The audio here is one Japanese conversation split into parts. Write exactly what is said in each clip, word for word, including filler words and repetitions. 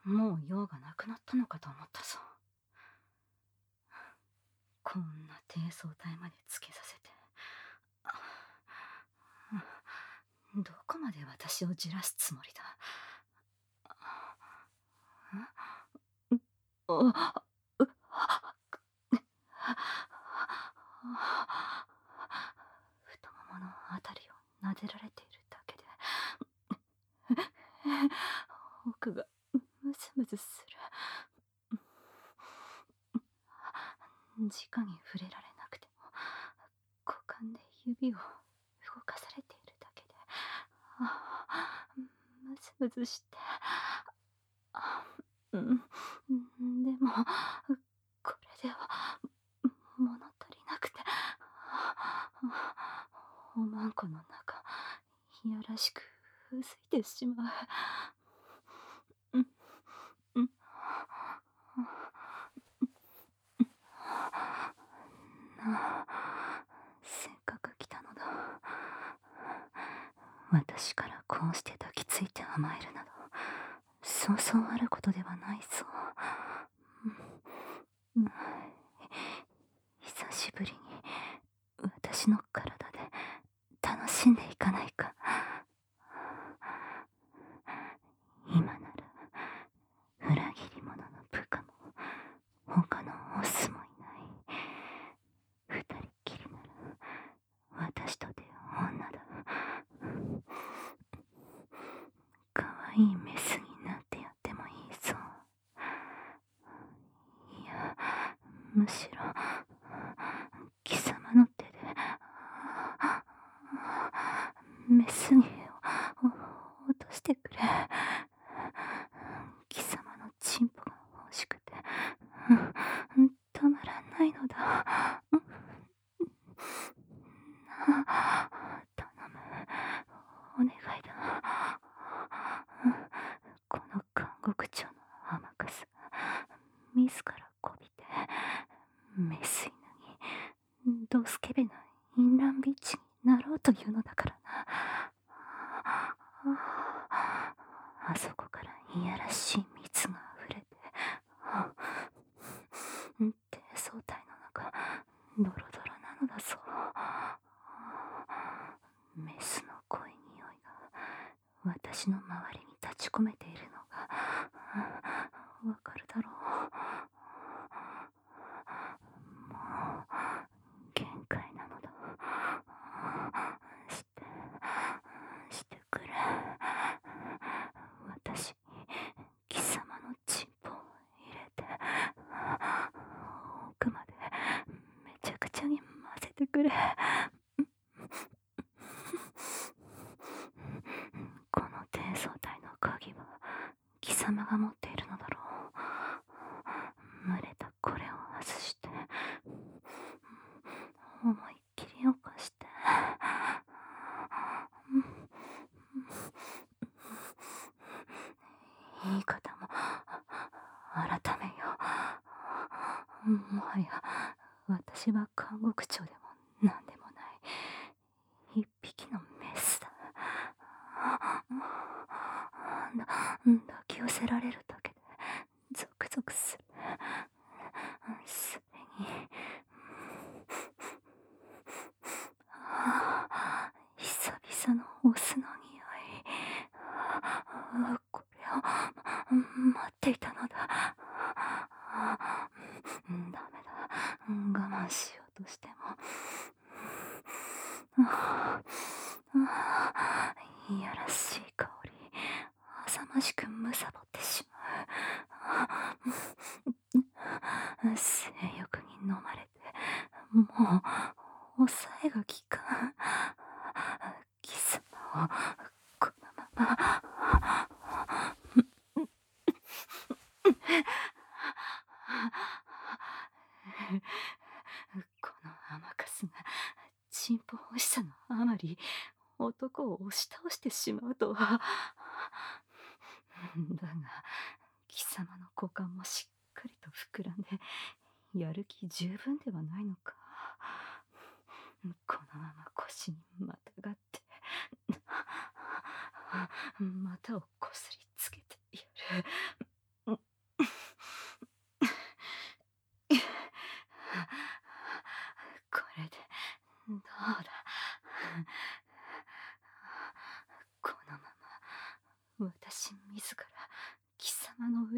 もう用がなくなったのかと思ったぞ。こんな低層体までつけさせて。どこまで私をじらすつもりだ。あう太もものあたりを撫でられているだけで奥がムズムズする。直に触れられなくても股間で指を動かされているだけでムズムズして、うん、でもこれでは物足りなくて、おまんこの中いやらしくうずいてしまう。うんうんなあ、せっかく来たのだ。私からこうして抱きついて甘えるなどそうそうあることではないぞ。うん、久しぶりに私の体で楽しんでいかないか。今なら裏切り者の部下も他のオスもいない。二人っきりなら私とて女だ。かわいいメスになってやってもいいぞ。いや、むしろ貴様の手でメスに落としてくれ。貴様のチンポが欲しくてたまらないのだ。頼む、お願いだ。この監獄長の甘かすが自らこびてメス犬にドスケベな淫乱ビッチになろうというのだからな。あそこからいやらしい蜜が溢れて低層体の中ドロドロなのだぞ。メスの濃い匂いが私の周りに立ち込めているのがわかるだろう。もう限界なのだ。してしてくれ。私に貴様のチンポを入れて奥までめちゃくちゃに混ぜてくれ。この低層体の鍵は貴様が持っているのだろう。蒸れたこれを外して思いっきり犯して、言い方も改めよう。もはや私は監獄長でも何でもない一匹のメスだ。抱き寄せられるだけでゾクゾクする。それに久々のオスの匂い。これを待っていたのだ。ダメだ、我慢しようとしてもいやらしい香り、浅ましくむさぼってしまう。性欲に飲まれてもう抑えがきかん。貴様をこのままこの甘かすがチンポ欲しさのあまり男を押し倒してしまうとは。だが貴様の股間もしっかりと膨らんでやる気十分ではないのか。このまま腰にまたがって股をこすりつけてやる。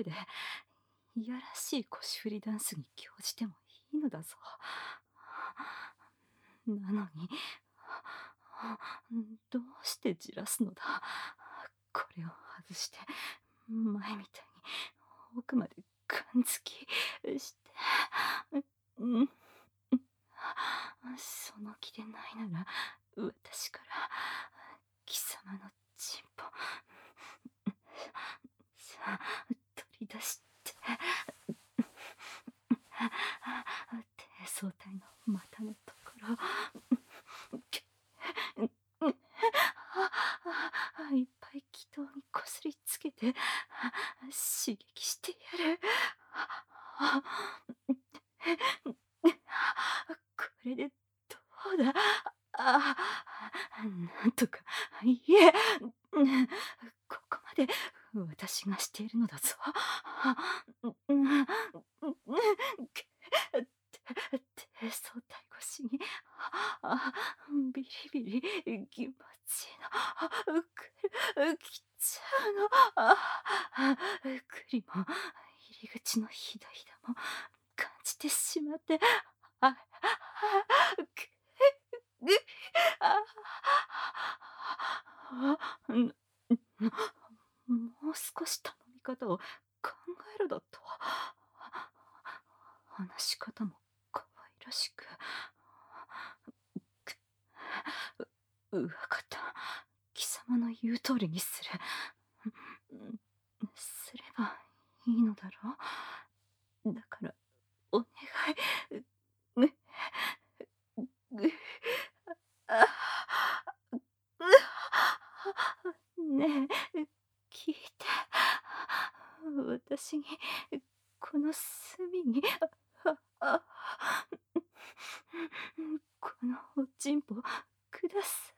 上でいやらしい腰振りダンスに興じてもいいのだぞ。なのにどうしてじらすのだ。これを外して前みたいに奥まで感づきして、うん、その気でないなら私から貴様のチンポさあ取り出して、低層体の股のところいっぱい気筒にこすりつけて刺激してやる。これでどうだ。あなんとかいえ、ここまで私がしているのだぞ。低層体越しにビリビリ気持ちいいのくるきちゃうの。栗も入り口のひだひだも感じてしまって、ああくぐあもう少し頼み方を考えるだと。話し方も可愛らしく。うわかった。貴様の言う通りにする。すればいいのだろう。だからお願い。あねえ聞いて。私にこの隅にああこのおちんぽくださ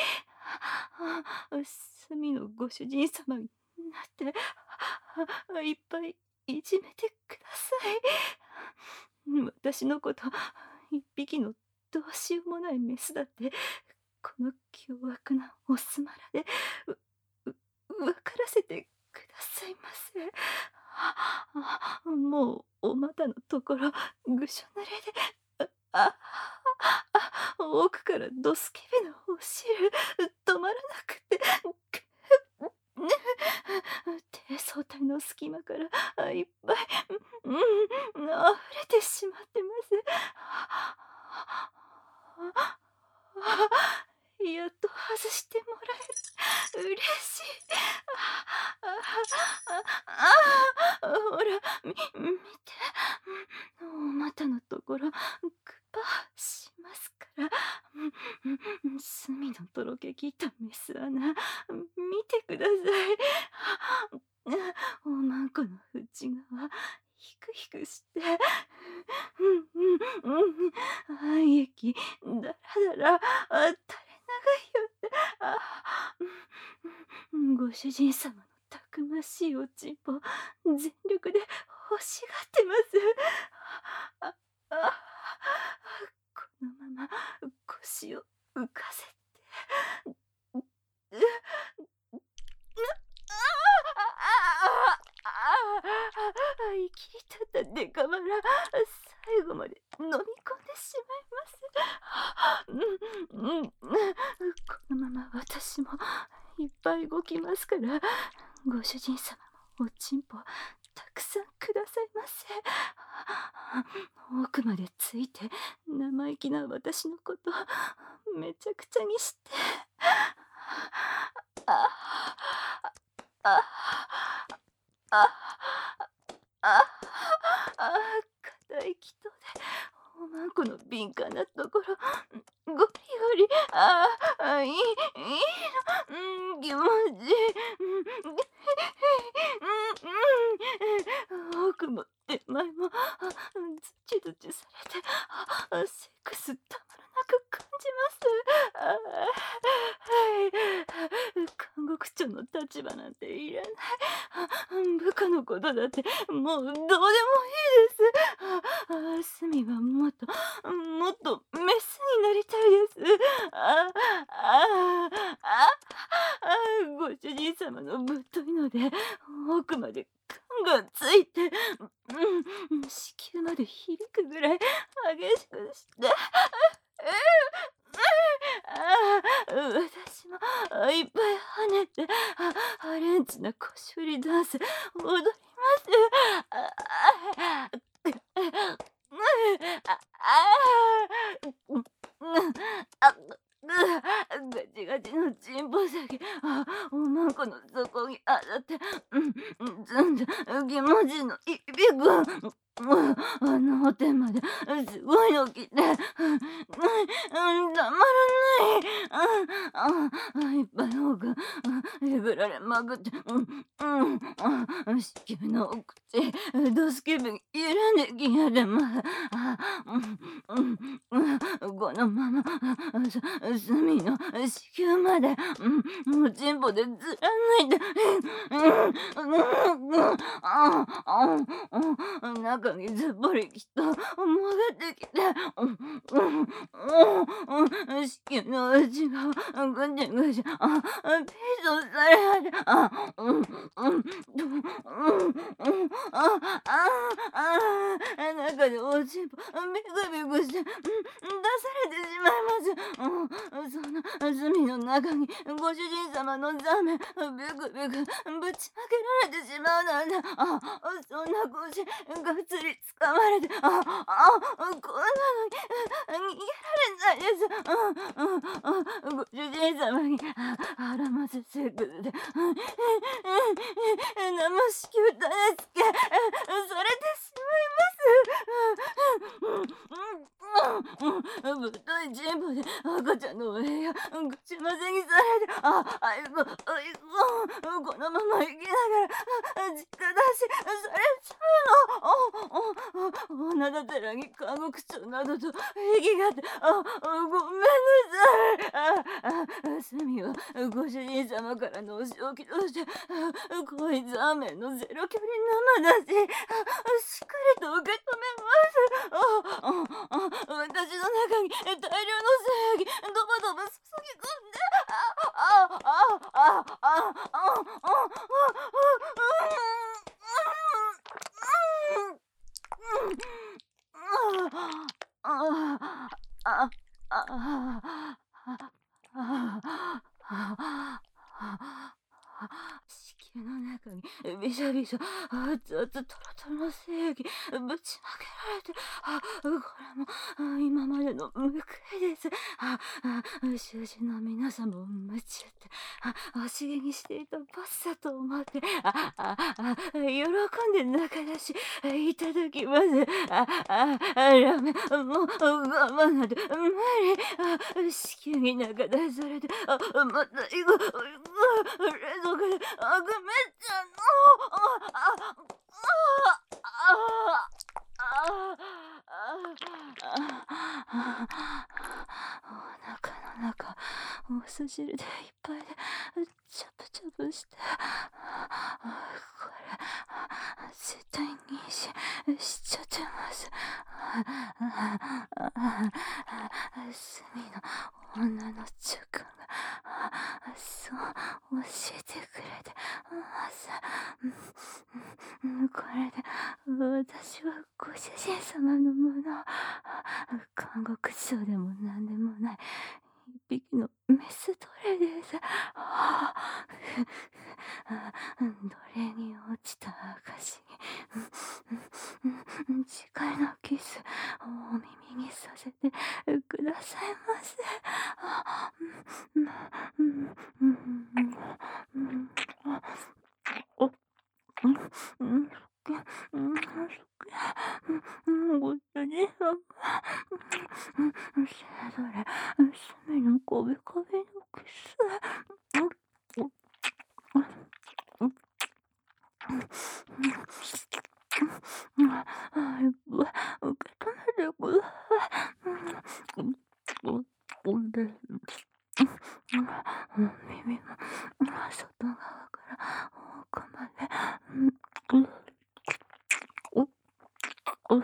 い。隅のご主人様になっていっぱいいじめてください。私のこと一匹のどうしようもないメスだってこの凶悪なオスマラでうう分からせてくださいませ。もうお股のところぐしょ濡れで、ああ奥からドスケベのお汁止まらなくて、低層体の隙間からいっぱい、うん、溢れてしまってます。やっと外してもらえる。嬉しい。あほらみ見て。お股のところグパしますから。隅のとろけきったメス穴見てください。おまんこの内側ひくひくしてうんうんうん液だらだら垂れ長いよって。あご主人様のたくましいおちんぽ全力で欲しがってます。ああこのまま腰を浮かせて。いきり立ったデカマラ最後まで飲み込んでしまいます。うんうん、このまま私もいっぱい動きますからご主人様もおちんぽたくさんくださいませ。奥までついて生意気な私のことめちゃくちゃにして。あああああ硬い気筒でおまんこの敏感なところゴリゴリ。ああいいいいの、うん、気持ちいい。奥も手前もズチズチされてセックスたまらなく感じます。あはい看護師長の立場なんていらない。部下のことだってもうどうでもいいです。隅はもっともっとメスになりたいです。あああああ、ご主人様のぶっといので、奥まで缶がついて、うん、子宮まで響くぐらい激しくして、ああ、私もあいっぱい跳ねて、あ、アレンジな腰振りダンス踊ります。ああ、あ、あ、うん、あ、ガチガチのチンポ先、あ、おまんこの底に当たって、うん、ずんずん気持ちのいびく、もう、あのお手まで、すごいの来て、うん、うん、たまらない。うん、あ、いっぱい奥、うん、えぐられまくって、うん、うん、あ、子宮のお口、ドスケベに入れんできやでま、あ、うん、うん、うん、このまま、あ、す隅の子宮まで、うん、おちんぽで貫いて、うん、うん、うん、ああ、うん、中にずっぽりきっと潜ってきて、うん、うん、うん、うん、子宮の内側、ぐちぐち、あ、ピースされはで、あ、うん、うん、うん、うん、あ、あ、あ、中でおちんぽ、ビクビクして、うん、出されてしまいます。うん、その隅の中にご主人様のザメ、ビクビクぶちまけられてしまうなんて、あ、そんな腰がっつり掴まれて、あ、あ、こんなのに逃げられないです。うん、うん、うん、ご主人様にあ腹まずセックスで、うん、うん、うん、生子宮種付けされてしまいます。うん、うん、うん、うん、ぶっといチンポで赤ちゃんのお部屋ぐちませにされて、あ、あいこ、あいこ、このまま生きながら、実家出しされちゃうの。お、お、女だてらに韓国長などと息があって、あ、ごめんなさい。あ、あ、隅はご主人様からのお仕置きとして、こいつ雨のゼロ距離生だし、しっかりと受け止めます。あ、あ、あ、私の中に大量の精液ドバドバ注ぎ込んで、あ、あ、あ、あ、あ、あ、あ、子宮の中にびしょびしょ、熱々トロトロの精液ぶちまけられて、あ、これもあ今までの報いです。あ、あ、囚人の皆さんも夢中って、あ、お茂にしていたボスだと思って、あ、あ、あ、喜んで仲出しいただきます。あ、あ、あ、ラメ、もう我慢なんて無理。あ、子宮に仲出されて、あ、また行く、冷蔵庫で、あ、ごめんちゃんの、あ、あ、あ、あ、あ、あ、お腹の中、お味噌汁でいっぱいで、チャプチャプして、これ、絶対妊娠しちゃってます。隅の女の直が、そう教えてくれて、さ、これで私はご主人様のもの、韓国省でも何でもない一匹のメストレです。あ奴隷に落ちた証に誓いのキスをお耳にさせてくださいませ。あうんうんうんうんおうんうんうんうんご主人様それぞれ隅のこびこびのキスはい、受け止めてください。うんうんです。耳の外側から奥まで。うんうん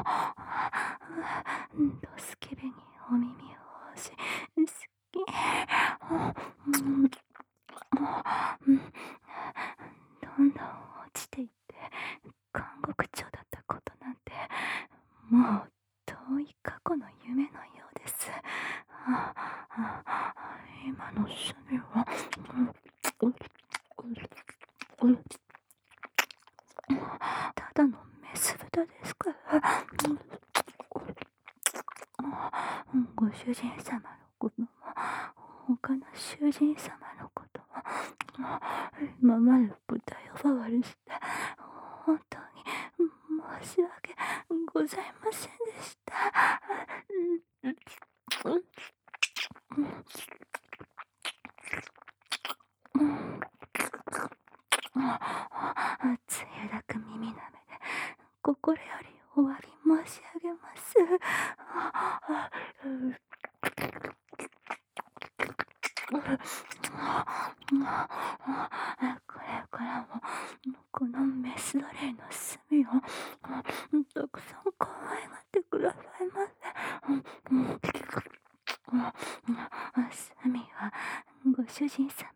ドスケベにお耳を押し、好き。どんどん落ちていって、監獄長だったことなんて、もう遠い過去の夢のようです。今の隅は、ただのメス豚ですから。ご主人様のことも、他の主人様のことも、今まで豚呼ばわりして、本当に申し訳ございませんでした。つゆだく耳なめで心よりお詫び申し上げます。これからもこのメス奴隷の隅をたくさん可愛がってくださいませ。隅はご主人様